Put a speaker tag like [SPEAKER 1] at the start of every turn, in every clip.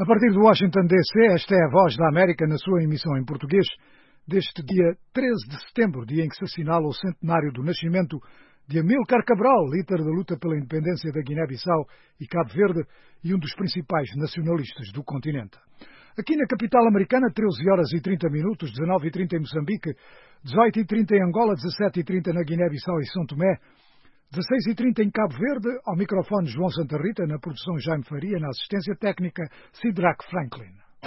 [SPEAKER 1] A partir de Washington, D.C., esta é a Voz da América na sua emissão em português deste dia 13 de setembro, dia em que se assinala o centenário do nascimento de Amílcar Cabral, líder da luta pela independência da Guiné-Bissau e Cabo Verde e um dos principais nacionalistas do continente. Aqui na capital americana, 13 horas e 30 minutos, 19h30 em Moçambique, 18h30 em Angola, 17h30 na Guiné-Bissau e São Tomé, 16h30 em Cabo Verde, ao microfone João Santa Rita, na produção Jaime Faria, na assistência técnica Sidraque Franklin.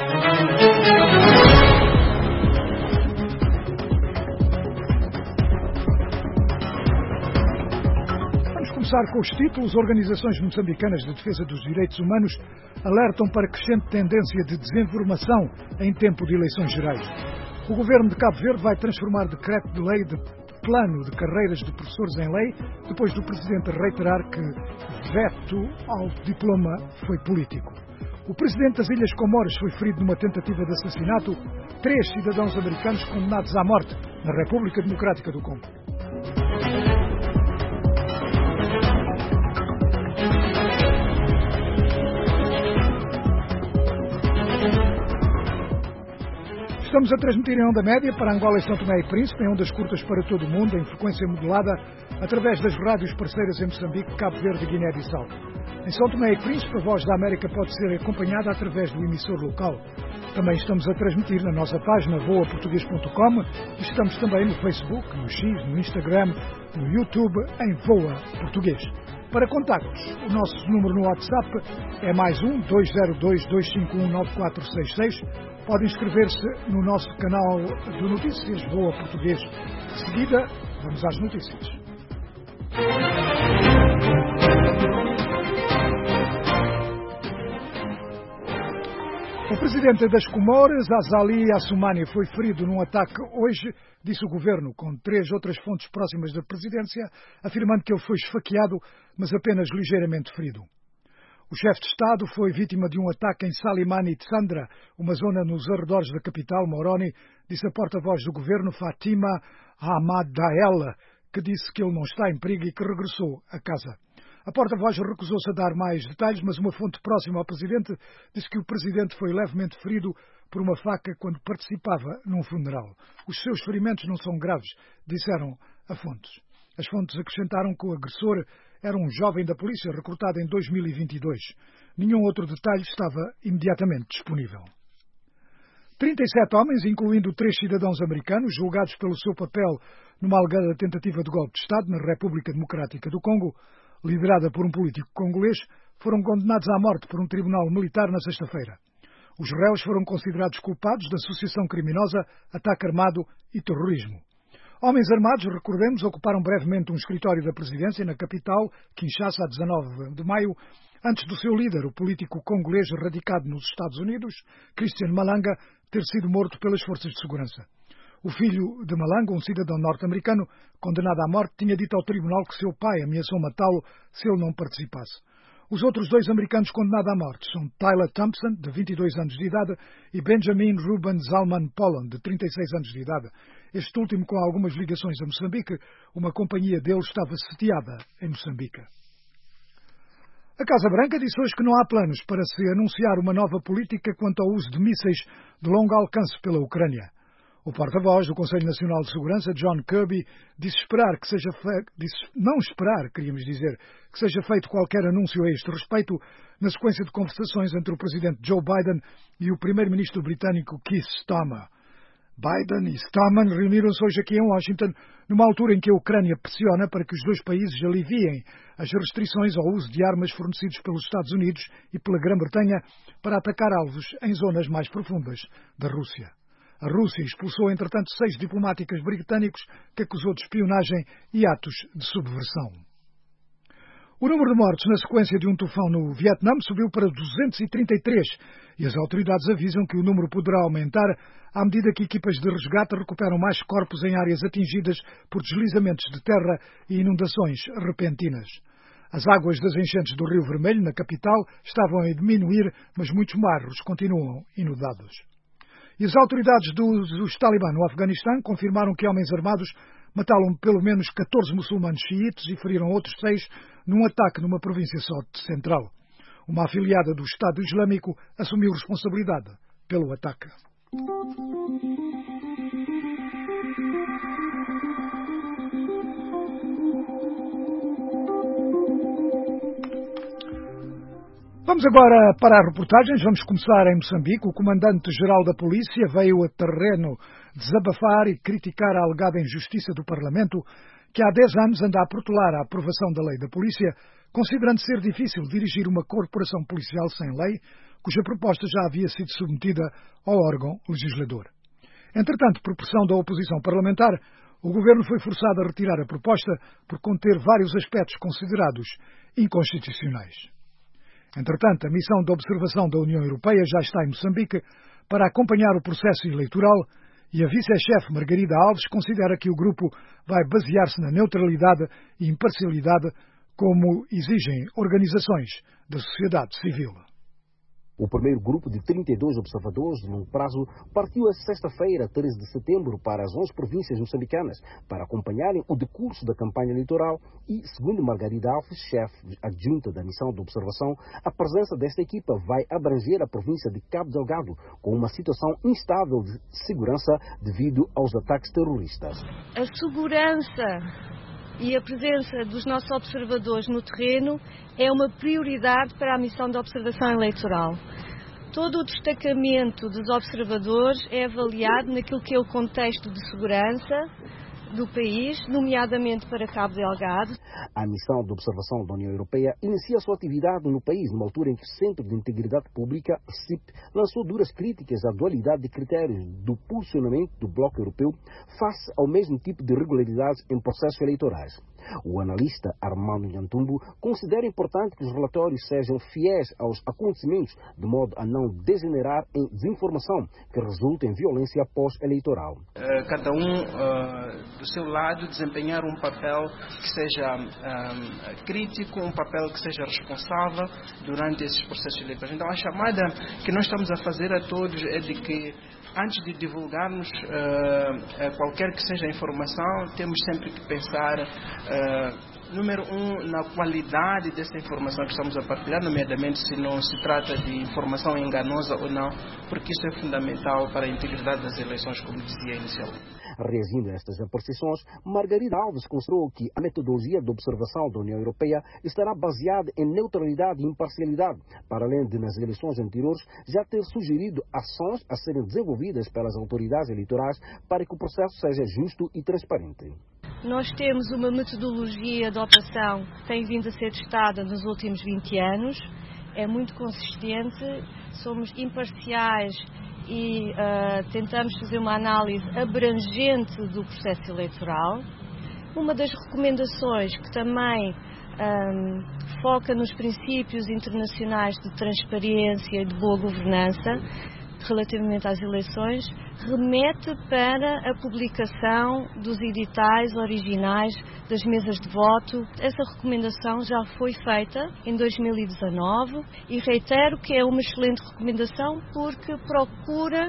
[SPEAKER 1] Vamos começar com os títulos. Organizações moçambicanas de defesa dos direitos humanos alertam para crescente tendência de desinformação em tempo de eleições gerais. O governo de Cabo Verde vai transformar decreto de lei de plano de carreiras de professores em lei, depois do presidente reiterar que veto ao diploma foi político. O presidente das Ilhas Comores foi ferido numa tentativa de assassinato. 3 cidadãos americanos condenados à morte na República Democrática do Congo. Estamos a transmitir em onda média para Angola e São Tomé e Príncipe, em ondas curtas para todo o mundo, em frequência modulada, através das rádios parceiras em Moçambique, Cabo Verde e Guiné-Bissau. Em São Tomé e Príncipe, a Voz da América pode ser acompanhada através do emissor local. Também estamos a transmitir na nossa página voaportugues.com e estamos também no Facebook, no X, no Instagram, no YouTube, em Voa Português. Para contactos, o nosso número no WhatsApp é +1 202 251 9466. Pode inscrever-se no nosso canal de notícias Voa Português. De seguida, vamos às notícias. O presidente das Comores, Azali Assoumani, foi ferido num ataque hoje, disse o governo, com 3 outras fontes próximas da presidência, afirmando que ele foi esfaqueado, mas apenas ligeiramente ferido. O chefe de Estado foi vítima de um ataque em Salimani Tsandra, uma zona nos arredores da capital, Moroni, disse a porta-voz do governo, Fatima Hamadaella, que disse que ele não está em perigo e que regressou a casa. A porta-voz recusou-se a dar mais detalhes, mas uma fonte próxima ao presidente disse que o presidente foi levemente ferido por uma faca quando participava num funeral. Os seus ferimentos não são graves, disseram a fontes. As fontes acrescentaram que o agressor era um jovem da polícia recrutado em 2022. Nenhum outro detalhe estava imediatamente disponível. 37 homens, incluindo 3 cidadãos americanos, julgados pelo seu papel numa alegada tentativa de golpe de Estado na República Democrática do Congo, liderada por um político congolês, foram condenados à morte por um tribunal militar na sexta-feira. Os réus foram considerados culpados de associação criminosa, ataque armado e terrorismo. Homens armados, recordemos, ocuparam brevemente um escritório da presidência na capital, Kinshasa, a 19 de maio, antes do seu líder, o político congolês radicado nos Estados Unidos, Christian Malanga, ter sido morto pelas forças de segurança. O filho de Malanga, um cidadão norte-americano, condenado à morte, tinha dito ao tribunal que seu pai ameaçou matá-lo se ele não participasse. Os outros 2 americanos condenados à morte são Tyler Thompson, de 22 anos de idade, e Benjamin Ruben Zalman Polon, de 36 anos de idade. Este último com algumas ligações a Moçambique, uma companhia dele estava sediada em Moçambique. A Casa Branca disse hoje que não há planos para se anunciar uma nova política quanto ao uso de mísseis de longo alcance pela Ucrânia. O porta-voz do Conselho Nacional de Segurança, John Kirby, disse não esperar, queríamos dizer, que seja feito qualquer anúncio a este respeito, na sequência de conversações entre o presidente Joe Biden e o primeiro-ministro britânico Keir Starmer. Biden e Starmer reuniram-se hoje aqui em Washington, numa altura em que a Ucrânia pressiona para que os 2 países aliviem as restrições ao uso de armas fornecidos pelos Estados Unidos e pela Grã-Bretanha para atacar alvos em zonas mais profundas da Rússia. A Rússia expulsou, entretanto, 6 diplomáticos britânicos que acusou de espionagem e atos de subversão. O número de mortos na sequência de um tufão no Vietnã subiu para 233 e as autoridades avisam que o número poderá aumentar à medida que equipas de resgate recuperam mais corpos em áreas atingidas por deslizamentos de terra e inundações repentinas. As águas das enchentes do Rio Vermelho, na capital, estavam a diminuir, mas muitos bairros continuam inundados. E as autoridades dos Talibã no Afeganistão confirmaram que homens armados mataram pelo menos 14 muçulmanos xiites e feriram outros 6 num ataque numa província central. Uma afiliada do Estado Islâmico assumiu responsabilidade pelo ataque. Vamos agora para as reportagens. Vamos começar em Moçambique. O comandante-geral da polícia veio a terreno desabafar e criticar a alegada injustiça do Parlamento, que há 10 anos anda a protelar a aprovação da lei da polícia, considerando ser difícil dirigir uma corporação policial sem lei, cuja proposta já havia sido submetida ao órgão legislador. Entretanto, por pressão da oposição parlamentar, o governo foi forçado a retirar a proposta por conter vários aspectos considerados inconstitucionais. Entretanto, a missão de observação da União Europeia já está em Moçambique para acompanhar o processo eleitoral e a vice-chefe Margarida Alves considera que o grupo vai basear-se na neutralidade e imparcialidade como exigem organizações da sociedade civil.
[SPEAKER 2] O primeiro grupo de 32 observadores, num prazo, partiu esta sexta-feira, 13 de setembro, para as 11 províncias moçambicanas, para acompanharem o decurso da campanha eleitoral e, segundo Margarida Alves, chefe adjunta da missão de observação, a presença desta equipa vai abranger a província de Cabo Delgado, com uma situação instável de segurança devido aos ataques terroristas.
[SPEAKER 3] A segurança e a presença dos nossos observadores no terreno é uma prioridade para a missão de observação eleitoral. Todo o destacamento dos observadores é avaliado naquilo que é o contexto de segurança do país, nomeadamente para Cabo Delgado.
[SPEAKER 2] A missão de observação da União Europeia inicia sua atividade no país numa altura em que o Centro de Integridade Pública, CIP, lançou duras críticas à dualidade de critérios do posicionamento do Bloco Europeu face ao mesmo tipo de irregularidades em processos eleitorais. O analista Armando Nhantumbo considera importante que os relatórios sejam fiéis aos acontecimentos, de modo a não degenerar em desinformação que resulte em violência pós-eleitoral.
[SPEAKER 4] Cada do seu lado desempenhar um papel que seja crítico, um papel que seja responsável durante esses processos eleitorais. Então a chamada que nós estamos a fazer a todos é de que antes de divulgarmos qualquer que seja a informação, temos sempre que pensar, número um, na qualidade dessa informação que estamos a partilhar, nomeadamente se não se trata de informação enganosa ou não, porque isso é fundamental para a integridade das eleições, como dizia inicialmente.
[SPEAKER 2] Reagindo a estas apreciações, Margarida Alves considerou que a metodologia de observação da União Europeia estará baseada em neutralidade e imparcialidade, para além de, nas eleições anteriores, já ter sugerido ações a serem desenvolvidas pelas autoridades eleitorais para que o processo seja justo e transparente.
[SPEAKER 3] Nós temos uma metodologia de operação que tem vindo a ser testada nos últimos 20 anos, é muito consistente, somos imparciais e tentamos fazer uma análise abrangente do processo eleitoral. Uma das recomendações que também foca nos princípios internacionais de transparência e de boa governança relativamente às eleições, remete para a publicação dos editais originais das mesas de voto. Essa recomendação já foi feita em 2019 e reitero que é uma excelente recomendação porque procura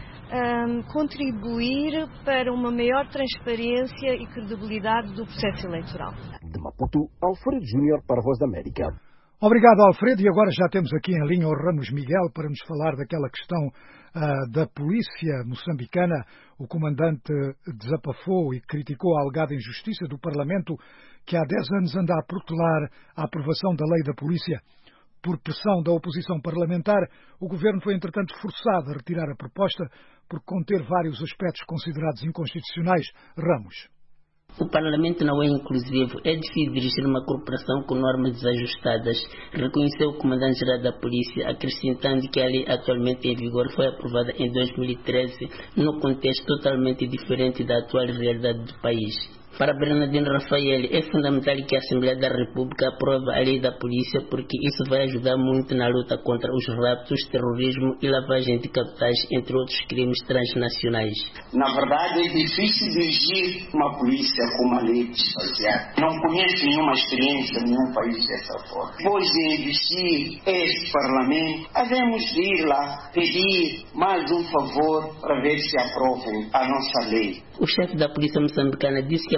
[SPEAKER 3] contribuir para uma maior transparência e credibilidade do processo eleitoral.
[SPEAKER 2] De Maputo, Alfredo Júnior para a Voz da América.
[SPEAKER 1] Obrigado, Alfredo. E agora já temos aqui em linha o Ramos Miguel para nos falar daquela questão da polícia moçambicana. O comandante desabafou e criticou a alegada injustiça do Parlamento, que há 10 anos anda a protelar a aprovação da lei da polícia. Por pressão da oposição parlamentar, o governo foi, entretanto, forçado a retirar a proposta por conter vários aspectos considerados inconstitucionais. Ramos.
[SPEAKER 5] O Parlamento não é inclusivo, é difícil dirigir uma corporação com normas desajustadas, reconheceu o comandante-geral da polícia, acrescentando que a lei atualmente em vigor foi aprovada em 2013, num contexto totalmente diferente da atual realidade do país. Para Bernardino Rafael, é fundamental que a Assembleia da República aprove a lei da polícia porque isso vai ajudar muito na luta contra os raptos, terrorismo e lavagem de capitais, entre outros crimes transnacionais.
[SPEAKER 6] Na verdade, é difícil dirigir uma polícia com uma lei desbaseada. Não conheço nenhuma experiência em nenhum país dessa forma. Depois de existir este Parlamento, havemos de ir lá pedir mais um favor para ver se aprovem a nossa lei.
[SPEAKER 5] O chefe da polícia moçambicana disse que a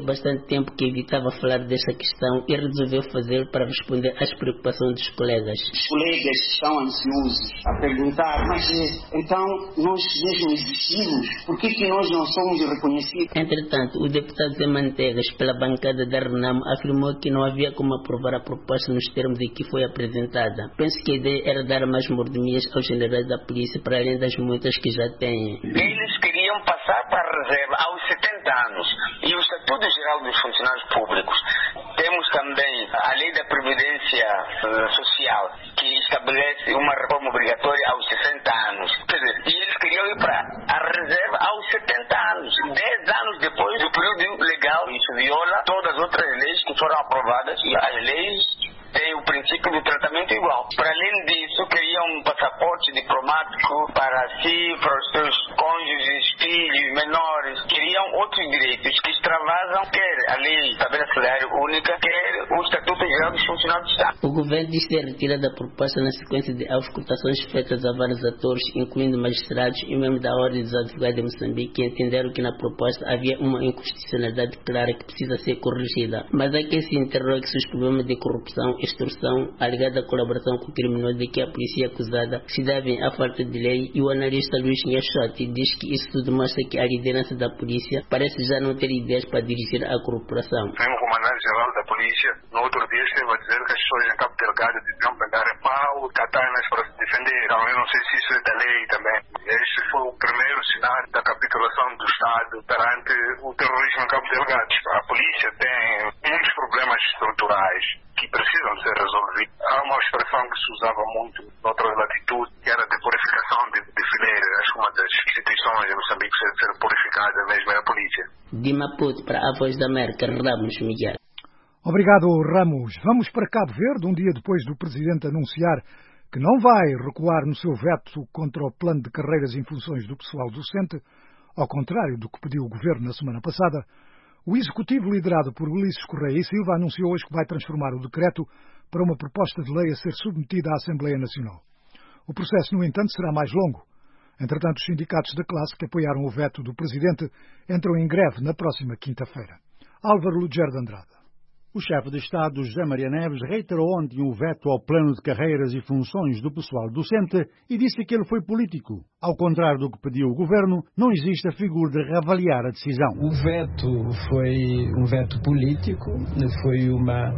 [SPEAKER 5] bastante tempo que evitava falar desta questão e resolveu fazer para responder às preocupações dos colegas.
[SPEAKER 6] Os colegas estão ansiosos a perguntar, mas então nós mesmo existimos? Por que nós não somos reconhecidos?
[SPEAKER 5] Entretanto, o deputado Zé Mantegas, pela bancada da Renamo, afirmou que não havia como aprovar a proposta nos termos em que foi apresentada. Penso que a ideia era dar mais mordomias aos generais da polícia para além das multas que já têm.
[SPEAKER 7] Eles queriam passar para a reserva aos 70 anos e o Estatuto Geral dos Funcionários Públicos. Temos também a Lei da Previdência Social, que estabelece uma reforma obrigatória aos 60 anos. Quer dizer, e eles queriam ir para a reserva aos 70 anos, 10 anos depois do período legal. Isso viola todas as outras leis que foram aprovadas e as leis têm o princípio do tratamento igual. Para além disso, queriam um passaporte diplomático para si, para os seus cônjuges, filhos, menores. Queriam outros direitos que extravasam quer a lei tabela salário única, quer o Estatuto Geral dos Funcionários do Estado.
[SPEAKER 5] O governo disse ter retirado a proposta na sequência de auscultações feitas a vários atores, incluindo magistrados e membros da Ordem dos Advogados de Moçambique, que entenderam que na proposta havia uma inconstitucionalidade clara que precisa ser corrigida. Mas há quem se interroga se os problemas de corrupção, extorsão, alegada colaboração com criminosos de que a polícia é acusada se devem à falta de lei, e o analista Luís Nhachotti diz que isso tudo mostra que a liderança da polícia parece já não ter ideias para dirigir a corporação.
[SPEAKER 8] O comandante-geral da polícia, no outro dia, esteve a dizer que as pessoas em Cabo Delgado deviam pegar em pau, katanas para se defender. Então, eu não sei se isso é da lei também. Este foi o primeiro sinal da capitulação do Estado perante o terrorismo em Cabo Delgado. A polícia tem muitos problemas estruturais que precisam ser resolvidos. Há uma expressão que se usava muito em outras latitudes, que era de purificação de fileiras. Acho que uma das instituições em Moçambique que deve ser purificada mesmo é a polícia.
[SPEAKER 5] De Maputo para a Voz da América, Ramos Miguel.
[SPEAKER 1] Obrigado, Ramos. Vamos para Cabo Verde, um dia depois do Presidente anunciar que não vai recuar no seu veto contra o plano de carreiras em funções do pessoal docente, ao contrário do que pediu o Governo na semana passada. O Executivo, liderado por Ulisses Correia e Silva, anunciou hoje que vai transformar o decreto para uma proposta de lei a ser submetida à Assembleia Nacional. O processo, no entanto, será mais longo. Entretanto, os sindicatos da classe que apoiaram o veto do Presidente entram em greve na próxima quinta-feira. Álvaro Lugero de Andrade.
[SPEAKER 9] O chefe de Estado, José Maria Neves, reiterou ontem o veto ao plano de carreiras e funções do pessoal docente e disse que ele foi político. Ao contrário do que pediu o Governo, não existe a figura de reavaliar a decisão.
[SPEAKER 10] O veto foi um veto político, foi uma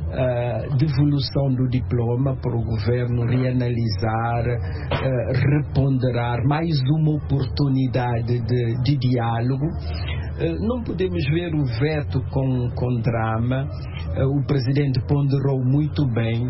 [SPEAKER 10] devolução do diploma para o Governo reanalisar, reponderar, mais uma oportunidade de diálogo. Não podemos ver o veto com drama. O Presidente ponderou muito bem.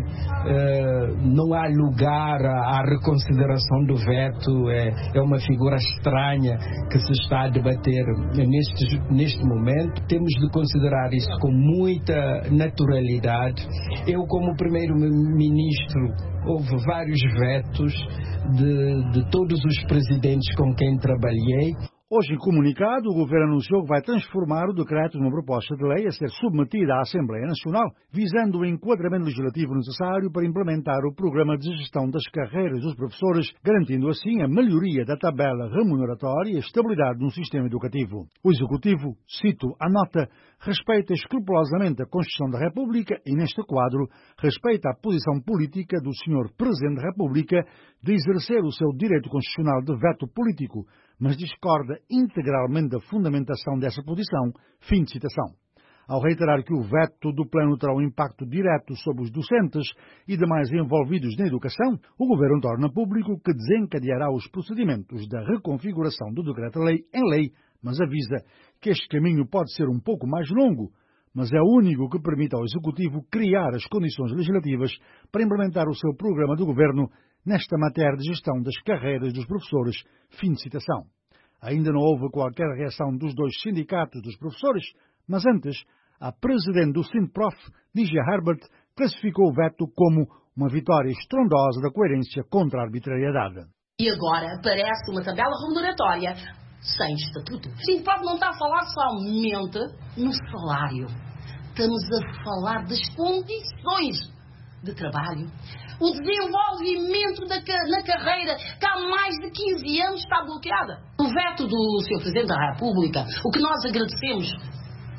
[SPEAKER 10] Não há lugar à reconsideração do veto. É uma figura estranha que se está a debater neste momento. Temos de considerar isso com muita naturalidade. Eu, como Primeiro-Ministro, houve vários vetos de todos os presidentes com quem trabalhei.
[SPEAKER 9] Hoje, em comunicado, o Governo anunciou que vai transformar o decreto numa proposta de lei a ser submetida à Assembleia Nacional, visando o enquadramento legislativo necessário para implementar o programa de gestão das carreiras dos professores, garantindo assim a melhoria da tabela remuneratória e a estabilidade no sistema educativo. O Executivo, cito a nota, respeita escrupulosamente a Constituição da República e, neste quadro, respeita a posição política do Sr. Presidente da República de exercer o seu direito constitucional de veto político, mas discorda integralmente da fundamentação dessa posição. Fim de citação. Ao reiterar que o veto do plano terá um impacto direto sobre os docentes e demais envolvidos na educação, o Governo torna público que desencadeará os procedimentos da reconfiguração do decreto-lei em lei, mas avisa que este caminho pode ser um pouco mais longo, mas é o único que permite ao Executivo criar as condições legislativas para implementar o seu programa de governo nesta matéria de gestão das carreiras dos professores. Fim de citação. Ainda não houve qualquer reação dos dois sindicatos dos professores, mas antes, a presidente do Sindprof, Lígia Herbert, classificou o veto como uma vitória estrondosa da coerência contra a arbitrariedade.
[SPEAKER 11] E agora aparece uma tabela remuneratória sem estatuto. O Sindprof não está a falar somente no salário. Estamos a falar das condições de trabalho, o desenvolvimento na carreira que há mais de 15 anos está bloqueada. O veto do Sr. Presidente da República, o que nós agradecemos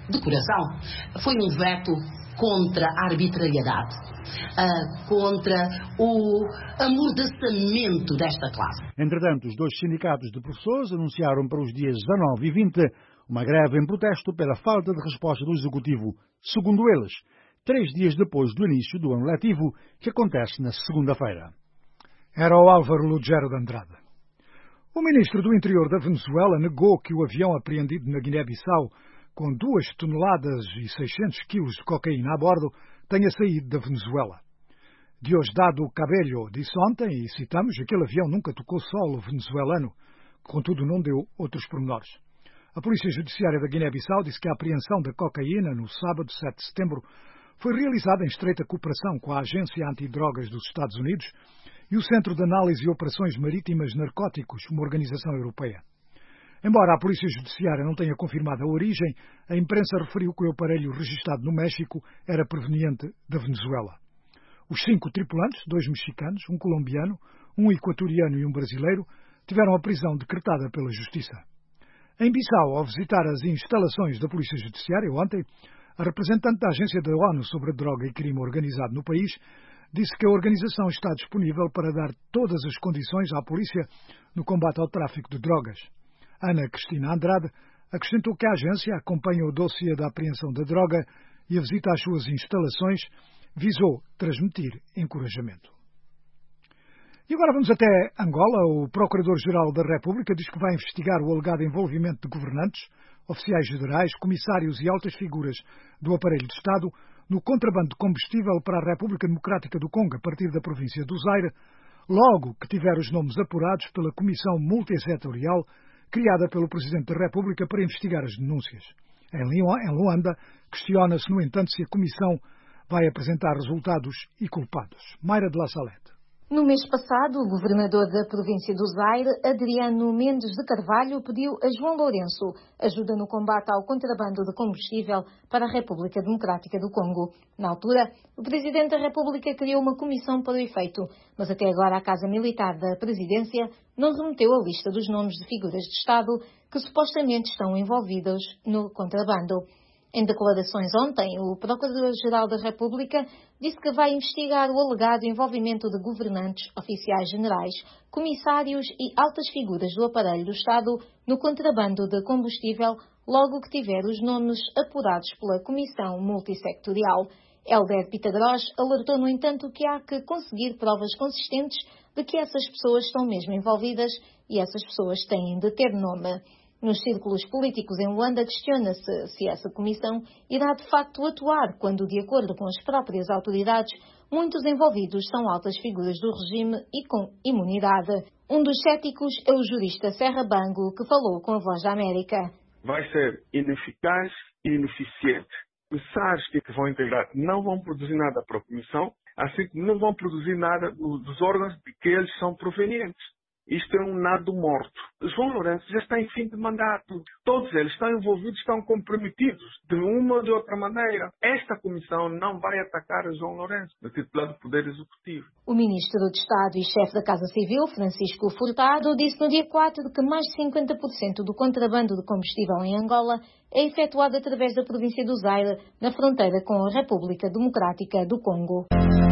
[SPEAKER 11] de coração. Foi um veto contra a arbitrariedade, contra o amordaçamento desta classe.
[SPEAKER 9] Entretanto, os 2 sindicatos de professores anunciaram para os dias 19 e 20 uma greve em protesto pela falta de resposta do Executivo, segundo eles, 3 dias depois do início do ano letivo, que acontece na segunda-feira.
[SPEAKER 1] Era o Álvaro Lugero de Andrade. O ministro do Interior da Venezuela negou que o avião apreendido na Guiné-Bissau, com 2 toneladas e 600 quilos de cocaína a bordo, tenha saído da Venezuela. Diosdado Cabello disse ontem, e citamos, aquele avião nunca tocou solo venezuelano, contudo não deu outros pormenores. A Polícia Judiciária da Guiné-Bissau disse que a apreensão da cocaína no sábado 7 de setembro foi realizada em estreita cooperação com a Agência Antidrogas dos Estados Unidos e o Centro de Análise e Operações Marítimas Narcóticos, uma organização europeia. Embora a Polícia Judiciária não tenha confirmado a origem, a imprensa referiu que o aparelho registrado no México era proveniente da Venezuela. Os 5 tripulantes, 2 mexicanos, um colombiano, um equatoriano e um brasileiro, tiveram a prisão decretada pela Justiça. Em Bissau, ao visitar as instalações da Polícia Judiciária ontem, a representante da Agência da ONU sobre a Droga e Crime Organizado no país disse que a organização está disponível para dar todas as condições à polícia no combate ao tráfico de drogas. Ana Cristina Andrade acrescentou que a agência acompanha o dossiê da apreensão da droga e a visita às suas instalações visou transmitir encorajamento. E agora vamos até Angola. O Procurador-Geral da República diz que vai investigar o alegado envolvimento de governantes, oficiais federais, comissários e altas figuras do aparelho de Estado no contrabando de combustível para a República Democrática do Congo a partir da província do Zaire, logo que tiver os nomes apurados pela Comissão Multissetorial criada pelo Presidente da República para investigar as denúncias. Em Luanda, questiona-se, no entanto, se a Comissão vai apresentar resultados e culpados. Mayra de la Salette.
[SPEAKER 12] No mês passado, o governador da província do Zaire, Adriano Mendes de Carvalho, pediu a João Lourenço ajuda no combate ao contrabando de combustível para a República Democrática do Congo. Na altura, o Presidente da República criou uma comissão para o efeito, mas até agora a Casa Militar da Presidência não remeteu a lista dos nomes de figuras de Estado que supostamente estão envolvidas no contrabando. Em declarações ontem, o Procurador-Geral da República disse que vai investigar o alegado envolvimento de governantes, oficiais generais, comissários e altas figuras do aparelho do Estado no contrabando de combustível, logo que tiver os nomes apurados pela Comissão Multissectorial. Hélder Pitagros alertou, no entanto, que há que conseguir provas consistentes de que essas pessoas estão mesmo envolvidas e essas pessoas têm de ter nome. Nos círculos políticos em Luanda, questiona-se se essa comissão irá de facto atuar quando, de acordo com as próprias autoridades, muitos envolvidos são altas figuras do regime e com imunidade. Um dos céticos é o jurista Serra Bango, que falou com a Voz da América.
[SPEAKER 13] Vai ser ineficaz e ineficiente. Comissários que vão integrar não vão produzir nada para a comissão, assim como não vão produzir nada dos órgãos de que eles são provenientes. Isto é um nado morto. João Lourenço já está em fim de mandato. Todos eles estão envolvidos, estão comprometidos de uma ou de outra maneira. Esta comissão não vai atacar a João Lourenço, no titular do Poder Executivo.
[SPEAKER 12] O Ministro de Estado e chefe da Casa Civil, Francisco Furtado, disse no dia 4 que mais de 50% do contrabando de combustível em Angola é efetuado através da província do Zaire, na fronteira com a República Democrática do Congo.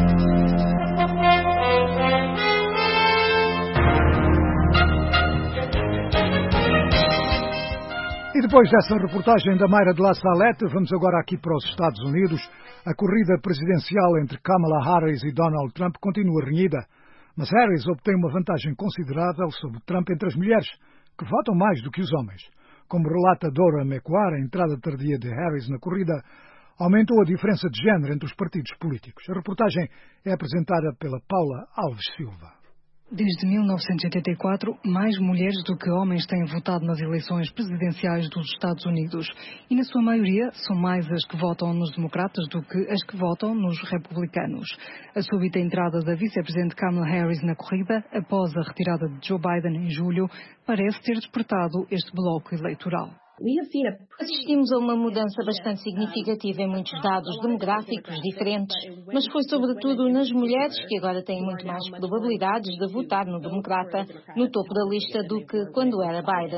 [SPEAKER 1] E depois dessa reportagem da Mayra de la Salette, vamos agora aqui para os Estados Unidos. A corrida presidencial entre Kamala Harris e Donald Trump continua renhida, mas Harris obtém uma vantagem considerável sobre Trump entre as mulheres, que votam mais do que os homens. Como relata Dora McQuarrie, a entrada tardia de Harris na corrida aumentou a diferença de género entre os partidos políticos. A reportagem é apresentada pela Paula Alves Silva.
[SPEAKER 14] Desde 1984, mais mulheres do que homens têm votado nas eleições presidenciais dos Estados Unidos. E, na sua maioria, são mais as que votam nos democratas do que as que votam nos republicanos. A súbita entrada da vice-presidente Kamala Harris na corrida, após a retirada de Joe Biden em julho, parece ter despertado este bloco eleitoral.
[SPEAKER 12] Assistimos a uma mudança bastante significativa em muitos dados demográficos diferentes, mas foi sobretudo nas mulheres, que agora têm muito mais probabilidades de votar no democrata, no topo da lista do que quando era Biden.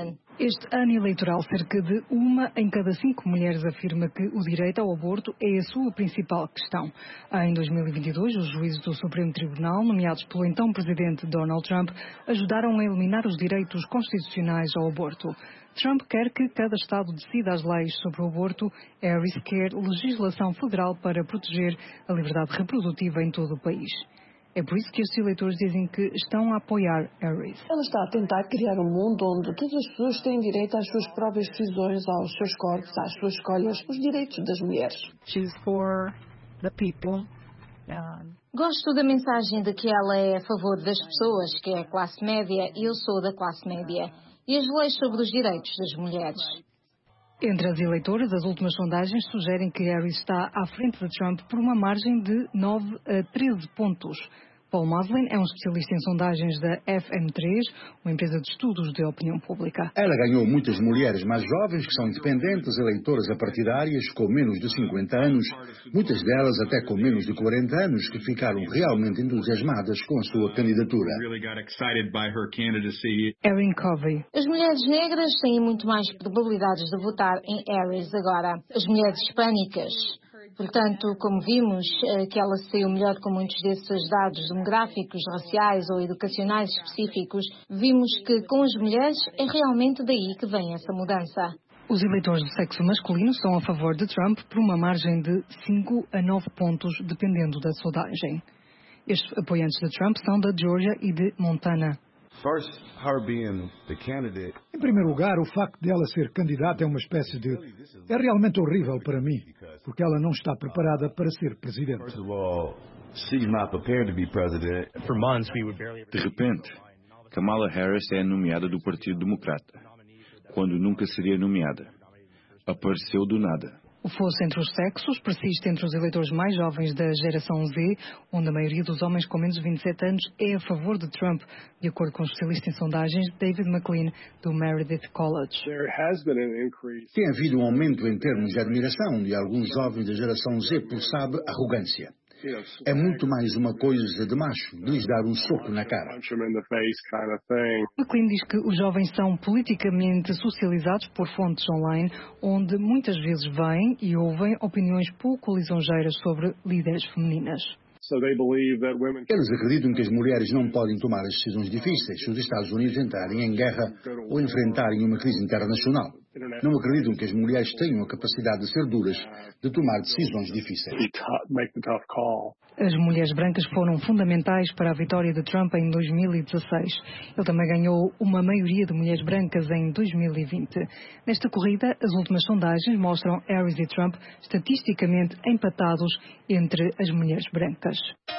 [SPEAKER 14] Este ano eleitoral, cerca de 1 em cada 5 mulheres afirma que o direito ao aborto é a sua principal questão. Em 2022, os juízes do Supremo Tribunal, nomeados pelo então presidente Donald Trump, ajudaram a eliminar os direitos constitucionais ao aborto. Trump quer que cada Estado decida as leis sobre o aborto. Harris quer legislação federal para proteger a liberdade reprodutiva em todo o país. É por isso que estes eleitores dizem que estão a apoiar Harris.
[SPEAKER 15] Ela está a tentar criar um mundo onde todas as pessoas têm direito às suas próprias decisões, aos seus corpos, às suas escolhas, os direitos das mulheres.
[SPEAKER 16] She's for the people.
[SPEAKER 12] Gosto da mensagem de que ela é a favor das pessoas, que é a classe média, e eu sou da classe média. E as leis sobre os direitos das mulheres.
[SPEAKER 14] Entre as eleitoras, as últimas sondagens sugerem que Harris está à frente de Trump por uma margem de 9 a 13 pontos. Paul Moslin é um especialista em sondagens da FM3, uma empresa de estudos de opinião pública.
[SPEAKER 17] Ela ganhou muitas mulheres mais jovens que são independentes, eleitoras apartidárias com menos de 50 anos, muitas delas até com menos de 40 anos, que ficaram realmente entusiasmadas com a sua candidatura.
[SPEAKER 14] Erin Covey.
[SPEAKER 12] As mulheres negras têm muito mais probabilidades de votar em Harris agora. As mulheres hispânicas. Portanto, como vimos que ela saiu melhor com muitos desses dados demográficos, raciais ou educacionais específicos, vimos que com as mulheres é realmente daí que vem essa mudança.
[SPEAKER 14] Os eleitores do sexo masculino são a favor de Trump por uma margem de 5 a 9 pontos, dependendo da sondagem. Estes apoiantes de Trump são da Geórgia e de Montana.
[SPEAKER 1] Em primeiro lugar, o facto de ela ser candidata é uma espécie de... É realmente horrível para mim, porque ela não está preparada para ser presidente.
[SPEAKER 18] De repente, Kamala Harris é nomeada do Partido Democrata, quando nunca seria nomeada. Apareceu do nada.
[SPEAKER 14] O fosso entre os sexos persiste entre os eleitores mais jovens da geração Z, onde a maioria dos homens com menos de 27 anos é a favor de Trump, de acordo com o especialista em sondagens David McLean, do Meredith College.
[SPEAKER 17] Tem havido um aumento em termos de admiração de alguns jovens da geração Z por, sabe, arrogância. É muito mais uma coisa de macho, de lhes dar um soco na cara.
[SPEAKER 14] McLean diz que os jovens são politicamente socializados por fontes online, onde muitas vezes veem e ouvem opiniões pouco lisonjeiras sobre líderes femininas.
[SPEAKER 17] Eles acreditam que as mulheres não podem tomar as decisões difíceis se os Estados Unidos entrarem em guerra ou enfrentarem uma crise internacional. Não acreditam que as mulheres tenham a capacidade de ser duras, de tomar decisões difíceis.
[SPEAKER 14] As mulheres brancas foram fundamentais para a vitória de Trump em 2016. Ele também ganhou uma maioria de mulheres brancas em 2020. Nesta corrida, as últimas sondagens mostram Harris e Trump estatisticamente empatados entre as mulheres brancas.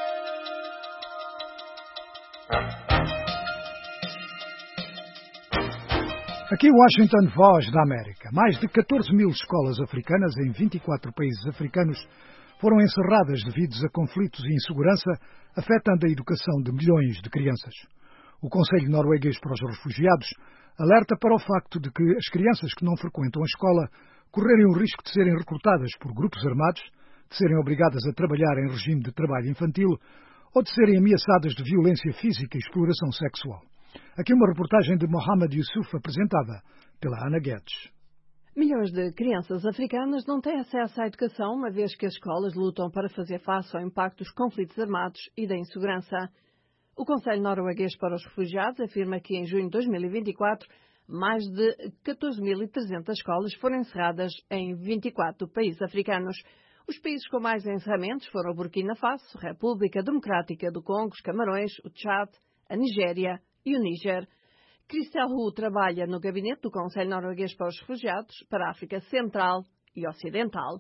[SPEAKER 1] Aqui Washington, voz da América. Mais de 14 mil escolas africanas em 24 países africanos foram encerradas devido a conflitos e insegurança afetando a educação de milhões de crianças. O Conselho Norueguês para os Refugiados alerta para o facto de que as crianças que não frequentam a escola correrem o risco de serem recrutadas por grupos armados, de serem obrigadas a trabalhar em regime de trabalho infantil ou de serem ameaçadas de violência física e exploração sexual. Aqui uma reportagem de Mohamed Yusuf, apresentada pela Ana Guedes.
[SPEAKER 19] Milhões de crianças africanas não têm acesso à educação, uma vez que as escolas lutam para fazer face ao impacto dos conflitos armados e da insegurança. O Conselho Norueguês para os Refugiados afirma que em junho de 2024, mais de 14.300 escolas foram encerradas em 24 países africanos. Os países com mais encerramentos foram o Burkina Faso, República Democrática do Congo, os Camarões, o Tchad, a Nigéria e o Níger. Christel Hu trabalha no gabinete do Conselho Norueguês para os Refugiados para a África Central e Ocidental.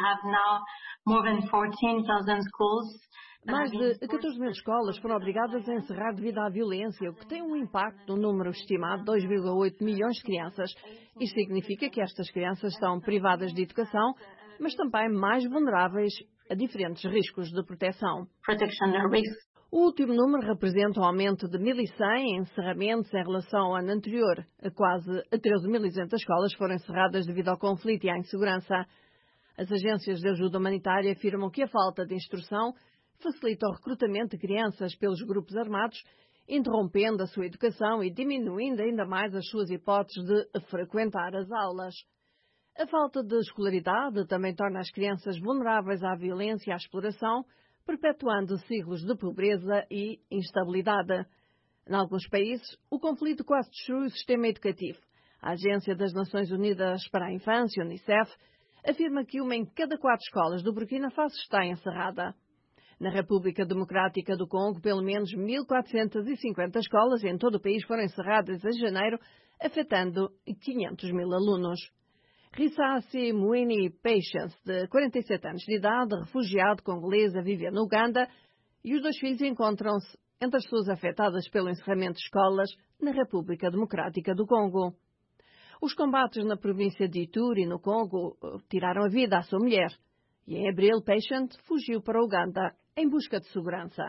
[SPEAKER 19] Mais de 14 mil escolas foram obrigadas a encerrar devido à violência, o que tem um impacto no número estimado de 2,8 milhões de crianças. Isto significa que estas crianças estão privadas de educação, mas também mais vulneráveis a diferentes riscos de proteção. O último número representa um aumento de 1.100 encerramentos em relação ao ano anterior. Quase 13.200 escolas foram encerradas devido ao conflito e à insegurança. As agências de ajuda humanitária afirmam que a falta de instrução facilita o recrutamento de crianças pelos grupos armados interrompendo a sua educação e diminuindo ainda mais as suas hipóteses de frequentar as aulas. A falta de escolaridade também torna as crianças vulneráveis à violência e à exploração, perpetuando ciclos de pobreza e instabilidade. Em alguns países, o conflito quase destrui o sistema educativo. A Agência das Nações Unidas para a Infância, UNICEF, afirma que 1 em cada 4 escolas do Burkina Faso está encerrada. Na República Democrática do Congo, pelo menos 1.450 escolas em todo o país foram encerradas em janeiro, afetando 500 mil alunos. Risasi Mwini Patience, de 47 anos de idade, refugiado congolês a viver no Uganda, e os 2 filhos encontram-se entre as pessoas afetadas pelo encerramento de escolas na República Democrática do Congo. Os combates na província de Ituri, no Congo, tiraram a vida à sua mulher. E em abril, Patient fugiu para o Uganda em busca de segurança.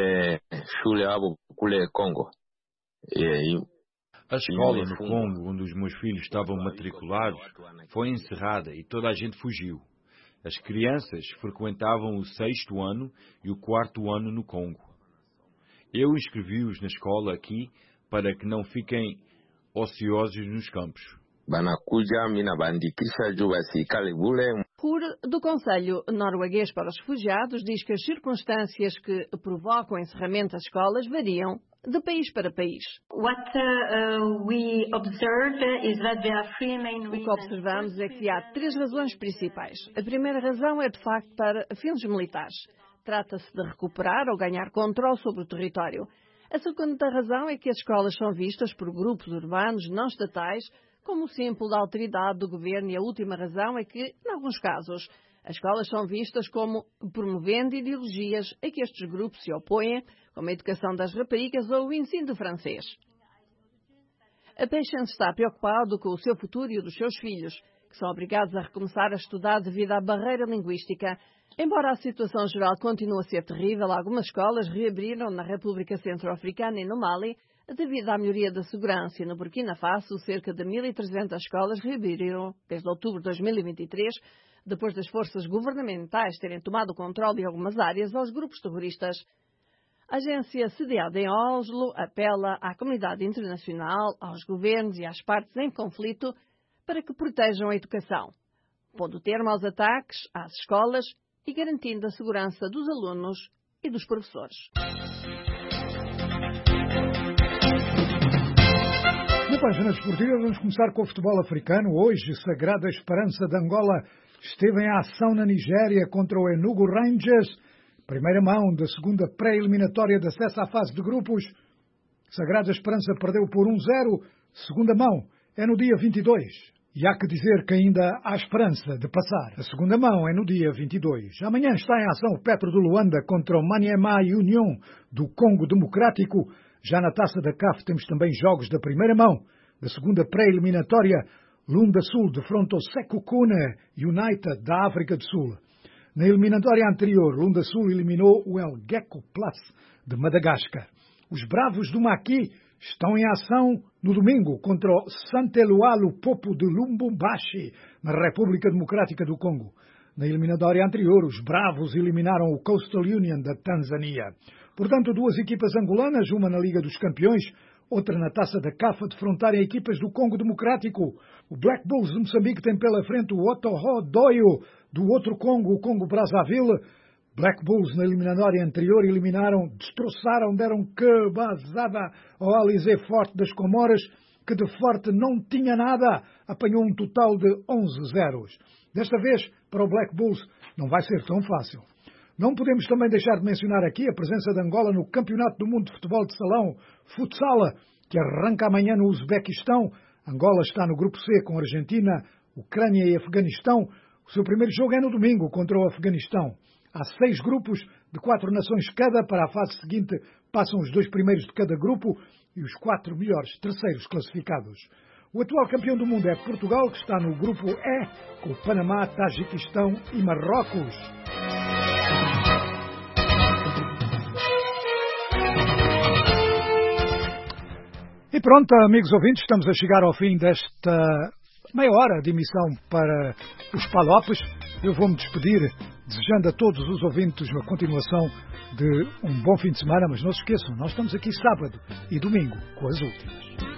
[SPEAKER 18] A escola no Congo, onde os meus filhos estavam matriculados, foi encerrada e toda a gente fugiu. As crianças frequentavam o 6º ano e o 4º ano no Congo. Eu inscrevi-os na escola aqui para que não fiquem ociosos nos campos.
[SPEAKER 19] Hur, do Conselho Norueguês para os Refugiados, diz que as circunstâncias que provocam o encerramento das escolas variam de país para país. O que observamos é que há 3 razões principais. A primeira razão é, de facto, para fins militares. Trata-se de recuperar ou ganhar controle sobre o território. A segunda razão é que as escolas são vistas por grupos urbanos não estatais como símbolo da autoridade do governo, e a última razão é que, em alguns casos, as escolas são vistas como promovendo ideologias a que estes grupos se opõem, como a educação das raparigas ou o ensino de francês. A Patience está preocupado com o seu futuro e o dos seus filhos, que são obrigados a recomeçar a estudar devido à barreira linguística. Embora a situação geral continue a ser terrível, algumas escolas reabriram na República Centro-Africana e no Mali, devido à melhoria da segurança. E no Burkina Faso, cerca de 1.300 escolas reabriram desde outubro de 2023, depois das forças governamentais terem tomado o controle de algumas áreas aos grupos terroristas. A agência sediada em Oslo apela à comunidade internacional, aos governos e às partes em conflito para que protejam a educação, pondo termo aos ataques às escolas e garantindo a segurança dos alunos e dos professores.
[SPEAKER 1] Na página desportiva vamos começar com o futebol africano. Hoje, Sagrada Esperança de Angola esteve em ação na Nigéria contra o Enugu Rangers. Primeira mão da segunda pré-eliminatória de acesso à fase de grupos. Sagrada Esperança perdeu por 1-0. Segunda mão é no dia 22. E há que dizer que ainda há esperança de passar. A segunda mão é no dia 22. Amanhã está em ação o Petro de Luanda contra o Maniema Union do Congo Democrático. Já na Taça da CAF temos também jogos da primeira mão. Da segunda pré-eliminatória, Lunda Sul defronta o Sekukune United da África do Sul. Na eliminatória anterior, Lunda Sul eliminou o El Gecko Plus de Madagascar. Os Bravos do Maqui estão em ação no domingo contra o Santelualo Popo de Lubumbashi, na República Democrática do Congo. Na eliminatória anterior, os Bravos eliminaram o Coastal Union da Tanzânia. Portanto, 2 equipas angolanas, uma na Liga dos Campeões, outra na Taça da CAF, a defrontarem equipas do Congo Democrático. O Black Bulls de Moçambique tem pela frente o Otoho Doyo do outro Congo, o Congo Brazzaville. Black Bulls na eliminatória anterior eliminaram, destroçaram, deram cabazada ao Alizé Forte das Comoras, que de forte não tinha nada, apanhou um total de 11-0. Desta vez, para o Black Bulls, não vai ser tão fácil. Não podemos também deixar de mencionar aqui a presença de Angola no Campeonato do Mundo de Futebol de Salão, Futsal, que arranca amanhã no Uzbequistão. Angola está no grupo C com Argentina, Ucrânia e Afeganistão. O seu primeiro jogo é no domingo contra o Afeganistão. Há 6 grupos de 4 nações cada. Para a fase seguinte passam os 2 primeiros de cada grupo e os 4 melhores terceiros classificados. O atual campeão do mundo é Portugal, que está no grupo E, com Panamá, Tajiquistão e Marrocos. E pronto, amigos ouvintes, estamos a chegar ao fim desta meia hora de emissão para os Palopes. Eu vou-me despedir desejando a todos os ouvintes uma continuação de um bom fim de semana, mas não se esqueçam, nós estamos aqui sábado e domingo com as últimas.